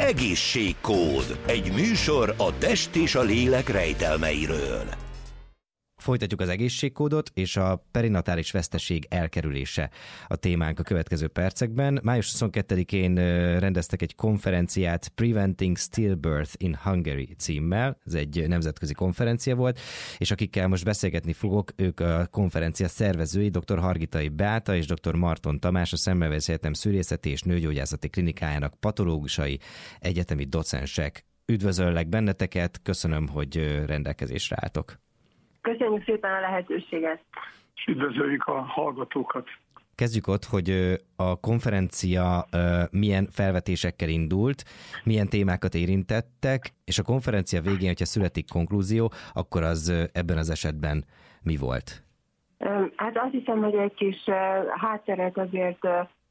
Egészségkód. Egy műsor a test és a lélek rejtelmeiről. Folytatjuk az egészségkódot, és a perinatális veszteség elkerülése a témánk a következő percekben. Május 22-én rendeztek egy konferenciát Preventing Stillbirth in Hungary címmel. Ez egy nemzetközi konferencia volt, és akikkel most beszélgetni fogok, ők a konferencia szervezői, dr. Hargitai Beáta és dr. Marton Tamás, a Semmelweis Egyetem Szülészeti és Nőgyógyászati Klinikájának patológusai, egyetemi docensek. Üdvözöllek benneteket, köszönöm, hogy rendelkezésre álltok. Köszönjük szépen a lehetőséget. És üdvözöljük a hallgatókat. Kezdjük ott, hogy a konferencia milyen felvetésekkel indult, milyen témákat érintettek, és a konferencia végén, hogyha születik konklúzió, akkor az ebben az esetben mi volt? Hát azt hiszem, hogy egy kis hátteret azért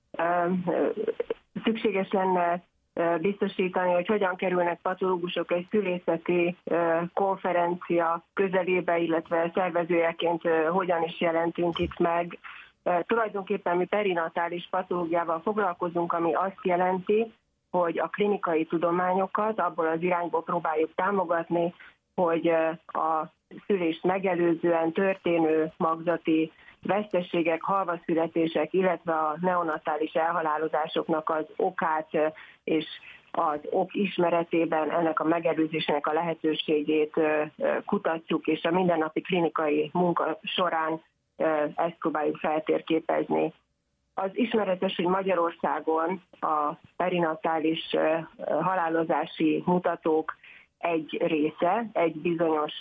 szükséges lenne biztosítani, hogy hogyan kerülnek patológusok egy szülészeti konferencia közelébe, illetve szervezőjeként hogyan is jelentünk itt meg. Tulajdonképpen mi perinatális patológiával foglalkozunk, ami azt jelenti, hogy a klinikai tudományokat abból az irányból próbáljuk támogatni, hogy a szülést megelőzően történő magzati veszteségek, halvaszületések, illetve a neonatális elhalálozásoknak az okát és az ok ismeretében ennek a megelőzésnek a lehetőségét kutatjuk, és a mindennapi klinikai munka során ezt próbáljuk feltérképezni. Az ismeretes, hogy Magyarországon a perinatális halálozási mutatók egy része, egy bizonyos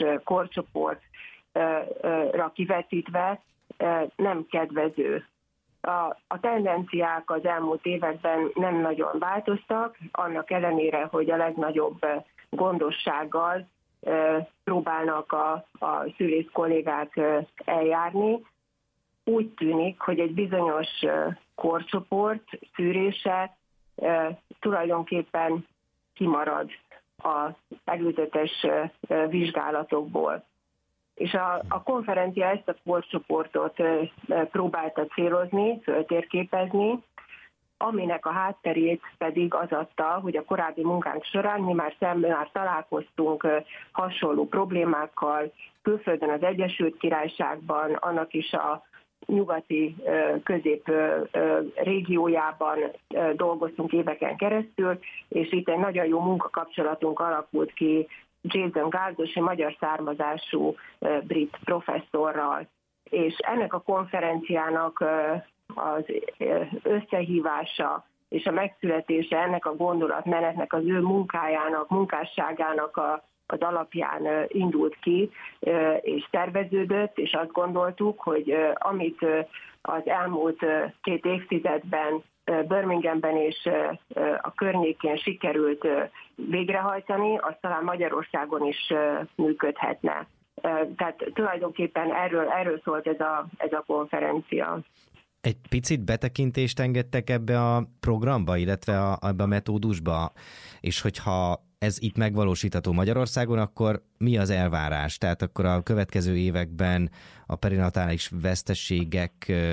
korcsoportra kivetítve nem kedvező. A tendenciák az elmúlt években nem nagyon változtak, annak ellenére, hogy a legnagyobb gondossággal próbálnak a szülész kollégák eljárni. Úgy tűnik, hogy egy bizonyos korcsoport szűrése tulajdonképpen kimarad a előzetes vizsgálatokból. És a konferencia ezt a korcsoportot próbálta célozni, föltérképezni, aminek a hátterét pedig az adta, hogy a korábbi munkánk során mi már találkoztunk hasonló problémákkal, külföldön, az Egyesült Királyságban, annak is a nyugati közép régiójában dolgoztunk éveken keresztül, és itt egy nagyon jó munkakapcsolatunk alakult ki Jason Gárdosi, magyar származású brit professzorral. És ennek a konferenciának az összehívása és a megszületése ennek a gondolatmenetnek, az ő munkájának, munkásságának az alapján indult ki, és szerveződött, és azt gondoltuk, hogy amit az elmúlt 2 évtizedben Birminghamben és a környékén sikerült végrehajtani, az talán Magyarországon is működhetne. Tehát tulajdonképpen erről szólt ez a konferencia. Egy picit betekintést engedtek ebbe a programba, illetve ebbe a metódusba, és hogyha ez itt megvalósítható Magyarországon, akkor mi az elvárás? Tehát akkor a következő években a perinatális veszteségek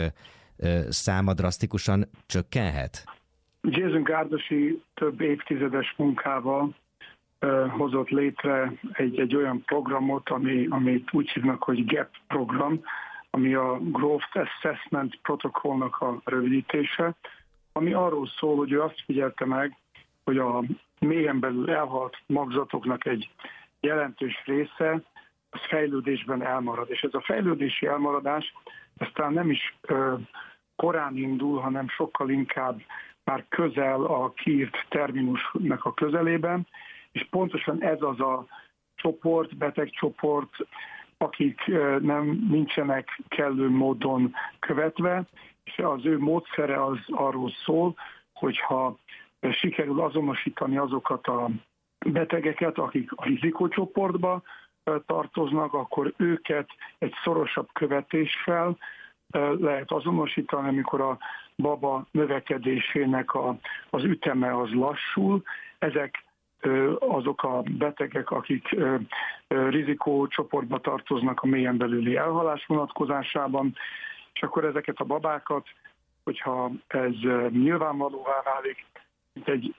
száma drasztikusan csökkenhet? Jason Gárdosi több évtizedes munkával hozott létre egy olyan programot, amit úgy hívnak, hogy GAP program, ami a Growth Assessment Protocolnak a rövidítése, ami arról szól, hogy ő azt figyelte meg, hogy a mélyen belül elhalt magzatoknak egy jelentős része az fejlődésben elmarad. És ez a fejlődési elmaradás aztán nem is korán indul, hanem sokkal inkább már közel a kiírt terminusnak a közelében, és pontosan ez az a csoport, betegcsoport, akik nincsenek kellő módon követve, és az ő módszere az arról szól, hogyha sikerül azonosítani azokat a betegeket, akik a rizikócsoportba tartoznak, akkor őket egy szorosabb követéssel lehet azonosítani, amikor a baba növekedésének az üteme az lassul. Ezek azok a betegek, akik rizikócsoportba tartoznak a mélyen belüli elhalás vonatkozásában, és akkor ezeket a babákat, hogyha ez nyilvánvalóvá válik, egy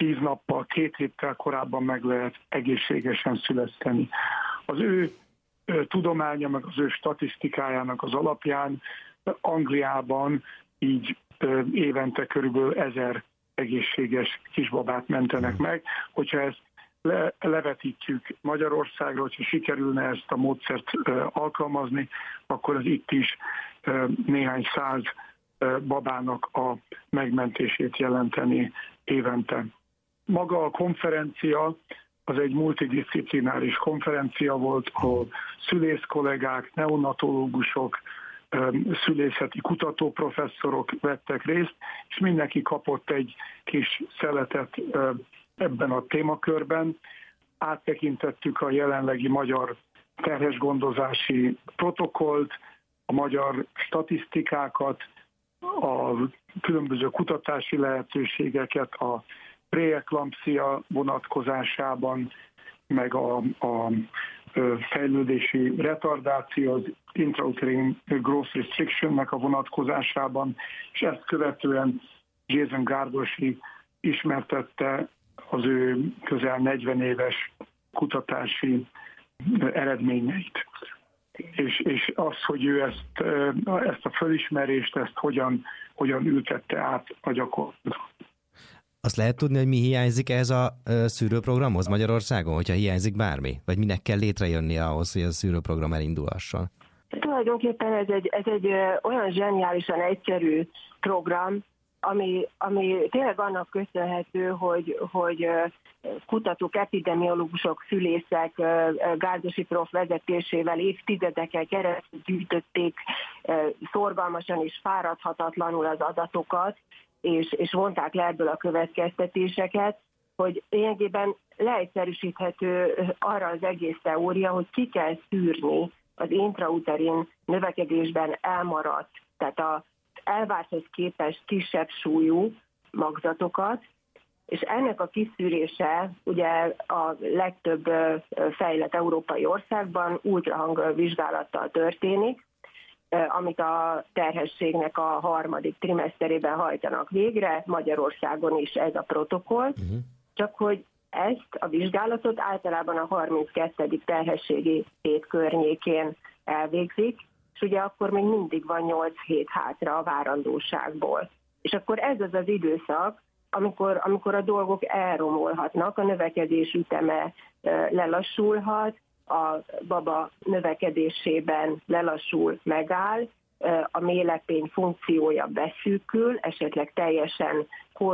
10 nappal, 2 héttel korábban meg lehet egészségesen szüleszteni. Az ő tudománya, meg az ő statisztikájának az alapján Angliában így évente körülbelül 1000 egészséges kisbabát mentenek meg. Hogyha ezt levetítjük Magyarországra, hogyha sikerülne ezt a módszert alkalmazni, akkor az itt is néhány száz babának a megmentését jelenteni évente. Maga a konferencia az egy multidisziplináris konferencia volt, ahol szülész kollégák, neonatológusok, szülészeti kutatóprofesszorok vettek részt, és mindenki kapott egy kis szeletet ebben a témakörben. Áttekintettük a jelenlegi magyar terhesgondozási protokollt, a magyar statisztikákat, a különböző kutatási lehetőségeket a preeklampsia vonatkozásában, meg a fejlődési retardáció, az intrauterine growth restriction-nek a vonatkozásában, és ezt követően Jason Gárdosi ismertette az ő közel 40 éves kutatási eredményeit. És az, hogy ő ezt a fölismerést, ezt hogyan ültette át a gyakorlatba. Azt lehet tudni, hogy mi hiányzik ehhez a szűrőprogramhoz Magyarországon, hogyha hiányzik bármi? Vagy minek kell létrejönnie ahhoz, hogy a szűrőprogram elindulhasson? Tulajdonképpen ez egy olyan zseniálisan egyszerű program, ami tényleg annak köszönhető, hogy kutatók, epidemiológusok, szülészek Gárdosi prof vezetésével évtizedekkel keresztül gyűjtötték szorgalmasan és fáradhatatlanul az adatokat, és vonták le ebből a következtetéseket, hogy lényegében leegyszerűsíthető arra az egész teória, hogy ki kell szűrni az intrauterin növekedésben elmaradt, tehát az elvárthoz képest kisebb súlyú magzatokat, és ennek a kiszűrése ugye a legtöbb fejlett európai országban ultrahang vizsgálattal történik, amit a terhességnek a 3. trimeszterében hajtanak végre, Magyarországon is ez a protokoll, csak hogy ezt a vizsgálatot általában a 32. terhességi hét környékén elvégzik, és ugye akkor még mindig van 8 hét hátra a várandóságból. És akkor ez az az időszak, amikor a dolgok elromolhatnak, a növekedés üteme lelassulhat, a baba növekedésében lelassul, megáll, a méhlepény funkciója beszűkül, esetleg teljesen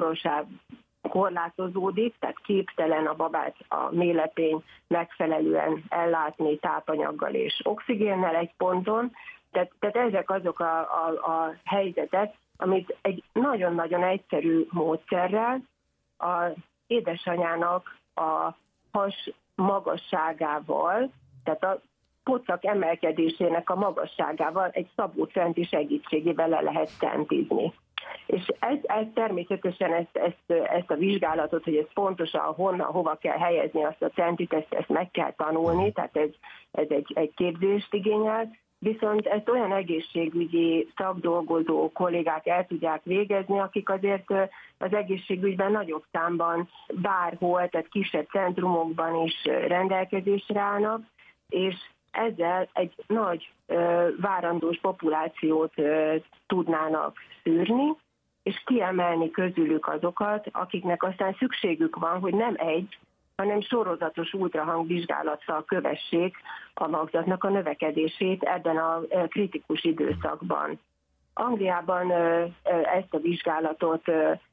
korlátozódik, tehát képtelen a babát a méhlepény megfelelően ellátni tápanyaggal és oxigénnel egy ponton. Tehát ezek azok a helyzetek, amit egy nagyon-nagyon egyszerű módszerrel az édesanyának a has magasságával, tehát a pocak emelkedésének a magasságával egy szabócenti segítségével le lehet centizni. És ez természetesen ezt a vizsgálatot, hogy ez pontosan honnan, hova kell helyezni azt a centit, ezt meg kell tanulni, tehát ez egy képzést igényel, viszont ezt olyan egészségügyi szakdolgozó kollégák el tudják végezni, akik azért az egészségügyben nagyobb számban bárhol, tehát kisebb centrumokban is rendelkezésre állnak, és ezzel egy nagy várandós populációt tudnának szűrni, és kiemelni közülük azokat, akiknek aztán szükségük van, hogy nem egy, hanem sorozatos ultrahangvizsgálattal kövessék a magzatnak a növekedését ebben a kritikus időszakban. Angliában ezt a vizsgálatot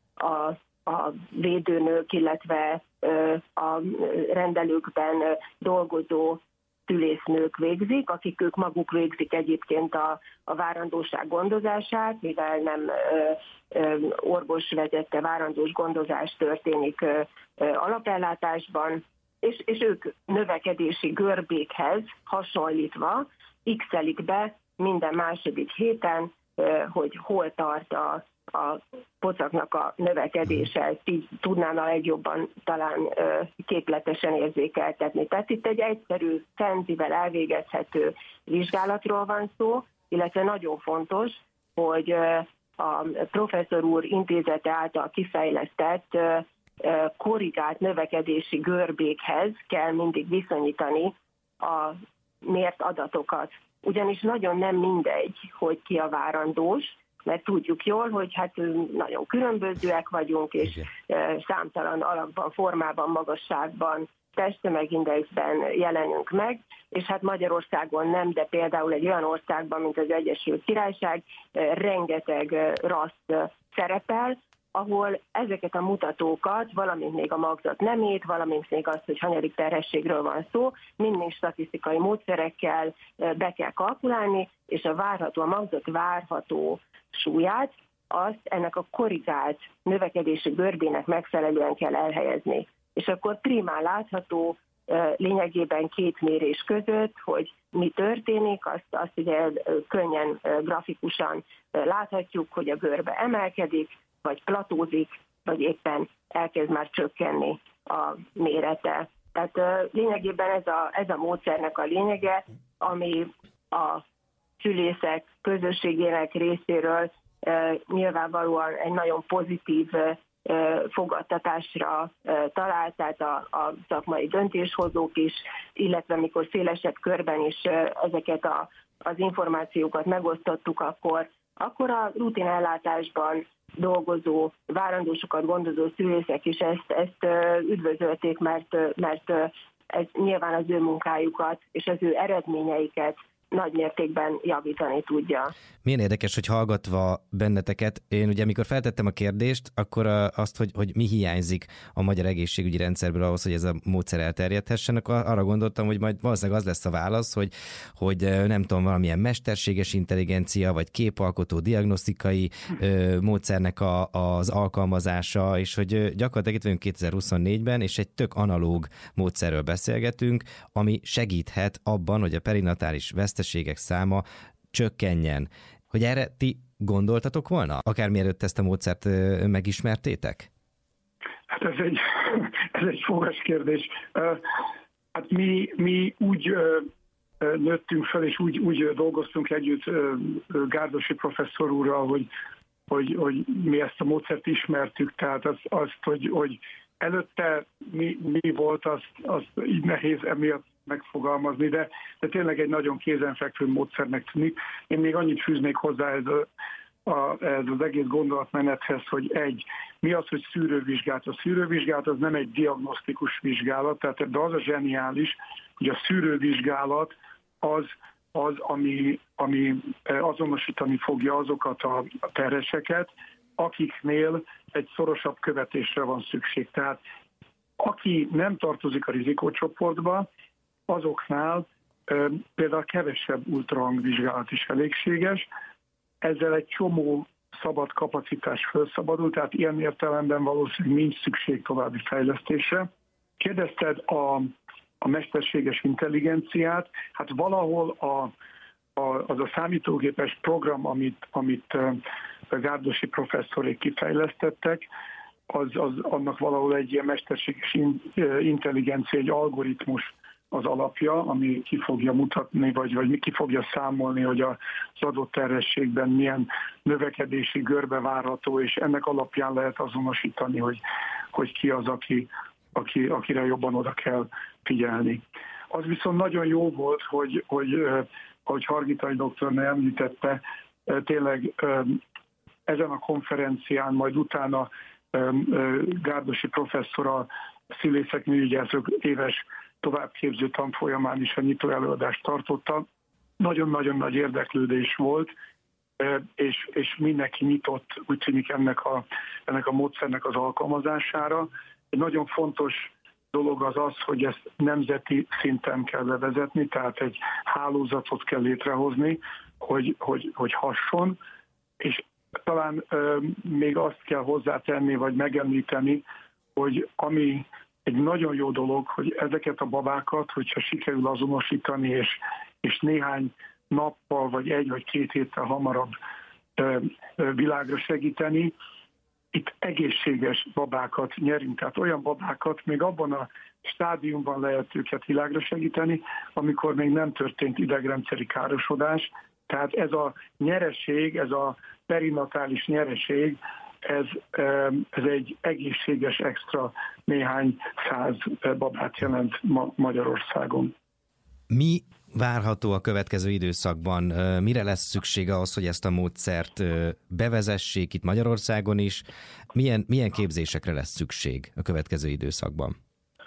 a védőnők, illetve a rendelőkben dolgozó szülésznők végzik, akik ők maguk végzik egyébként a várandóság gondozását, mivel nem orvos vezette várandós gondozás történik alapellátásban, és ők növekedési görbékhez hasonlítva x-elik be minden második héten, hogy hol tart a pocaknak a növekedése, ezt így tudnám a legjobban talán képletesen érzékeltetni. Tehát itt egy egyszerű centivel elvégezhető vizsgálatról van szó, illetve nagyon fontos, hogy a professzor úr intézete által kifejlesztett korrigált növekedési görbékhez kell mindig viszonyítani a mért adatokat. Ugyanis nagyon nem mindegy, hogy ki a várandós, mert tudjuk jól, hogy hát nagyon különbözőek vagyunk, és számtalan alakban, formában, magasságban, testtömegindexben jelenünk meg, és hát Magyarországon nem, de például egy olyan országban, mint az Egyesült Királyság, rengeteg rassz szerepel, ahol ezeket a mutatókat, valamint még a magzat nemét, valamint még azt, hogy hanyadik terhességről van szó, mind statisztikai módszerekkel be kell kalkulálni, és a magzat várható súlyát, azt ennek a korrigált növekedési görbének megfelelően kell elhelyezni. És akkor primán látható lényegében két mérés között, hogy mi történik, azt ugye könnyen grafikusan láthatjuk, hogy a görbe emelkedik, vagy platózik, vagy éppen elkezd már csökkenni a mérete. Tehát lényegében ez a módszernek a lényege, ami a szülészek közösségének részéről nyilvánvalóan egy nagyon pozitív fogadtatásra talált, tehát a szakmai döntéshozók is, illetve amikor szélesebb körben is ezeket az információkat megosztottuk, akkor a rutinellátásban dolgozó, várandósokat gondozó szülészek is ezt üdvözölték, mert ez nyilván az ő munkájukat és az ő eredményeiket nagy mértékben javítani tudja. Milyen érdekes, hogy hallgatva benneteket, én ugye amikor feltettem a kérdést, akkor azt, hogy mi hiányzik a magyar egészségügyi rendszerből ahhoz, hogy ez a módszer elterjedhessen, akkor arra gondoltam, hogy majd valószínűleg az lesz a válasz, hogy nem tudom, valamilyen mesterséges intelligencia, vagy képalkotó diagnosztikai módszernek az alkalmazása, és hogy gyakorlatilag itt vagyunk 2024-ben, és egy tök analóg módszerről beszélgetünk, ami segíthet abban, hogy a perinatális veszteségek száma csökkenjen. Hogy erre ti gondoltatok volna? Akár mielőtt ezt a módszert megismertétek? Hát ez egy fogas kérdés. Hát mi úgy nőttünk fel, és úgy dolgoztunk együtt Gárdosi professzor úrral, hogy mi ezt a módszert ismertük, tehát azt, hogy előtte mi volt, azt így nehéz emiatt megfogalmazni, de tényleg egy nagyon kézenfekvő módszernek tűnik. Én még annyit fűznék hozzá ez az egész gondolatmenethez, hogy mi az, hogy szűrővizsgálat? A szűrővizsgálat az nem egy diagnosztikus vizsgálat, tehát ebben az a zseniális, hogy a szűrővizsgálat az ami azonosítani fogja azokat a terheseket, akiknél egy szorosabb követésre van szükség. Tehát aki nem tartozik a rizikócsoportba, azoknál például kevesebb ultrahangvizsgálat is elégséges, ezzel egy csomó szabad kapacitás felszabadul, tehát ilyen értelemben valószínűleg nincs szükség további fejlesztésre. Kérdezted a mesterséges intelligenciát, hát valahol az a számítógépes program, amit Gárdosi professzorék kifejlesztettek, annak valahol egy ilyen mesterséges intelligencia, egy algoritmus az alapja, ami ki fogja mutatni, vagy ki fogja számolni, hogy az adott terhességben milyen növekedési görbe várható, és ennek alapján lehet azonosítani, hogy ki az, akire jobban oda kell figyelni. Az viszont nagyon jó volt, hogy ahogy Hargitai doktornő említette, tényleg ezen a konferencián, majd utána Gárdosi professzor a szülészek nőgyógyászok éves továbbképző tanfolyamán is a nyitó előadást tartotta. Nagyon-nagyon nagy érdeklődés volt, és mindenki nyitott, úgy tűnik ennek a módszernek az alkalmazására. Egy nagyon fontos dolog az, hogy ezt nemzeti szinten kell bevezetni, tehát egy hálózatot kell létrehozni, hogy hasson, és talán még azt kell hozzátenni, vagy megemlíteni, hogy ami egy nagyon jó dolog, hogy ezeket a babákat, hogyha sikerül azonosítani, és néhány nappal, vagy 1 vagy 2 héttel hamarabb világra segíteni, itt egészséges babákat nyerünk, tehát olyan babákat még abban a stádiumban lehet őket világra segíteni, amikor még nem történt idegrendszeri károsodás. Tehát ez a nyereség, ez a perinatális nyereség, ez egy egészséges extra néhány száz babát jelent Magyarországon. Mi várható a következő időszakban? Mire lesz szükség ahhoz, hogy ezt a módszert bevezessék itt Magyarországon is? Milyen képzésekre lesz szükség a következő időszakban?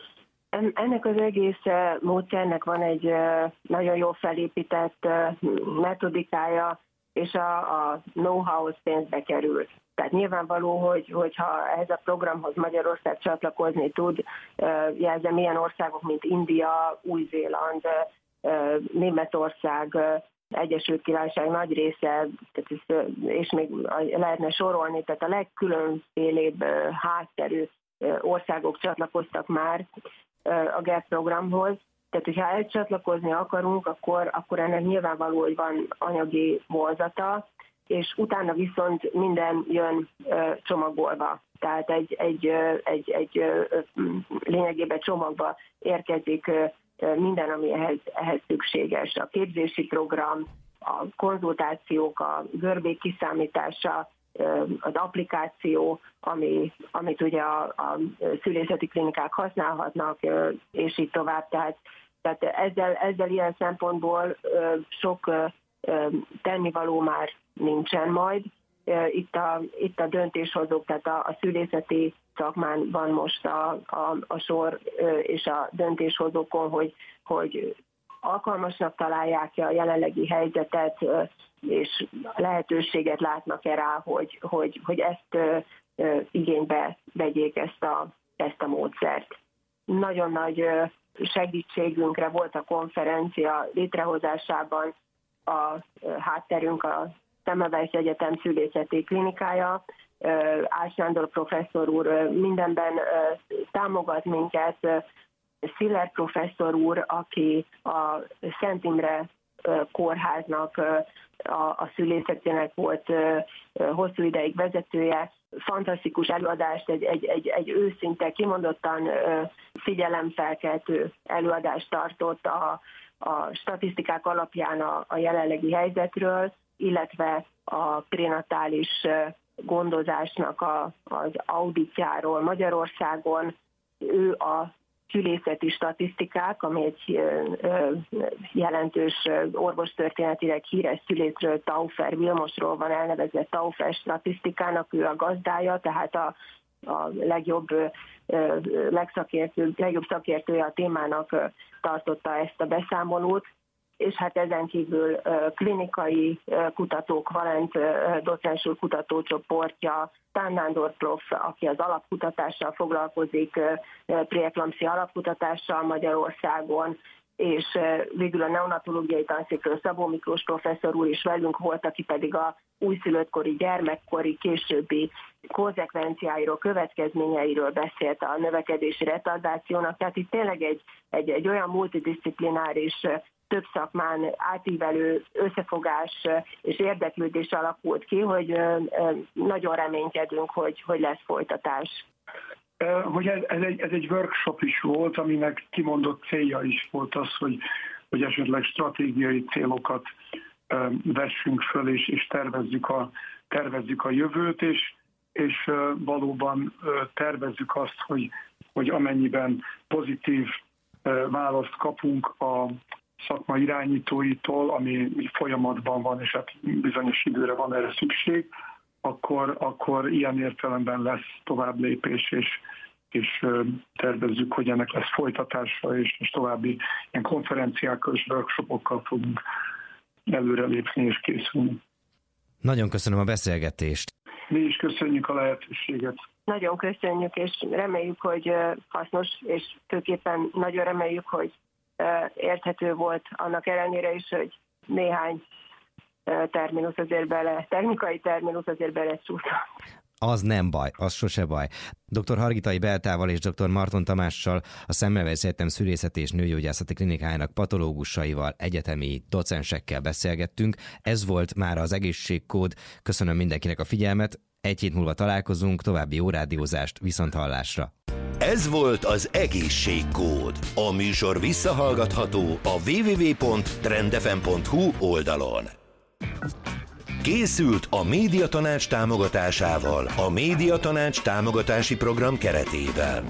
Ennek az egész módszernek van egy nagyon jól felépített metodikája, és a know-how az pénzbe kerül. Tehát nyilvánvaló, hogyha ehhez a programhoz Magyarország csatlakozni tud, jelzem milyen országok, mint India, Új-Zéland, Németország, Egyesült Királyság nagy része, és még lehetne sorolni, tehát a legkülönfélébb hátterű országok csatlakoztak már a GEP programhoz. Tehát, hogyha elcsatlakozni akarunk, akkor ennek nyilvánvaló, hogy van anyagi vonzata, és utána viszont minden jön csomagolva. Tehát egy lényegében csomagba érkezik minden, ami ehhez szükséges. A képzési program, a konzultációk, a görbék kiszámítása, az applikáció, amit ugye a szülészeti klinikák használhatnak, és így tovább. Tehát ezzel ilyen szempontból sok tennivaló már nincsen majd. Itt a döntéshozók, tehát a szülészeti szakmán van most a sor és a döntéshozókon, hogy alkalmasnak találják a jelenlegi helyzetet, és lehetőséget látnak-e rá, hogy ezt igénybe vegyék ezt a módszert. Nagyon nagy segítségünkre volt a konferencia létrehozásában a hátterünk, a Semmelweis Egyetem szülészeti klinikája. Ács Sándor professzor úr mindenben támogat minket, Sziller professzor úr, aki a Szent Imre kórháznak, a szülészetének volt hosszú ideig vezetője, fantasztikus előadást, egy őszinte, kimondottan figyelemfelkeltő előadást tartott a statisztikák alapján a jelenlegi helyzetről, illetve a prénatális gondozásnak az auditjáról Magyarországon. Ő a szülészeti statisztikák, ami egy jelentős orvostörténetileg híres szülészről, Taufer Vilmosról van elnevezve Taufer statisztikának, ő a gazdája, tehát a legjobb szakértője a témának tartotta ezt a beszámolót, és hát ezen kívül klinikai kutatók, Valent docens úr kutatócsoportja, Tán Nándor prof, aki az alapkutatással foglalkozik, preeklampszia alapkutatással Magyarországon, és végül a neonatológiai tanszékről Szabó Miklós professzor úr is velünk volt, aki pedig a újszülöttkori, gyermekkori, későbbi konzekvenciáiról, következményeiről beszélt a növekedési retardációnak. Tehát itt tényleg egy olyan multidisziplináris, több szakmán átívelő összefogás és érdeklődés alakult ki, hogy nagyon reménykedünk, hogy lesz folytatás. Hogy ez egy workshop is volt, aminek kimondott célja is volt az, hogy esetleg stratégiai célokat vessünk föl, és tervezzük a jövőt, és valóban tervezzük azt, hogy amennyiben pozitív választ kapunk a szakma irányítóitól, ami folyamatban van, és hát bizonyos időre van erre szükség, akkor ilyen értelemben lesz tovább lépés, és tervezzük, hogy ennek lesz folytatása, és további ilyen konferenciákkal és workshopokkal fogunk előrelépni és készülni. Nagyon köszönöm a beszélgetést. Mi is köszönjük a lehetőséget. Nagyon köszönjük, és reméljük, hogy hasznos, és főképpen nagyon reméljük, hogy érthető volt annak ellenére is, hogy néhány technikai terminus azért belecsúszott. Az nem baj, az sose baj. Dr. Hargitai Beltával és dr. Marton Tamással, a Semmelweis Egyetem szülészeti és nőgyógyászati klinikájának patológusaival, egyetemi docensekkel beszélgettünk. Ez volt már az Egészségkód. Köszönöm mindenkinek a figyelmet. Egy hét múlva találkozunk, további jó rádiózást, viszonthallásra. Ez volt az Egészségkód. A műsor visszahallgatható a www.trendfm.hu oldalon. Készült a Médiatanács támogatásával, a Médiatanács támogatási program keretében.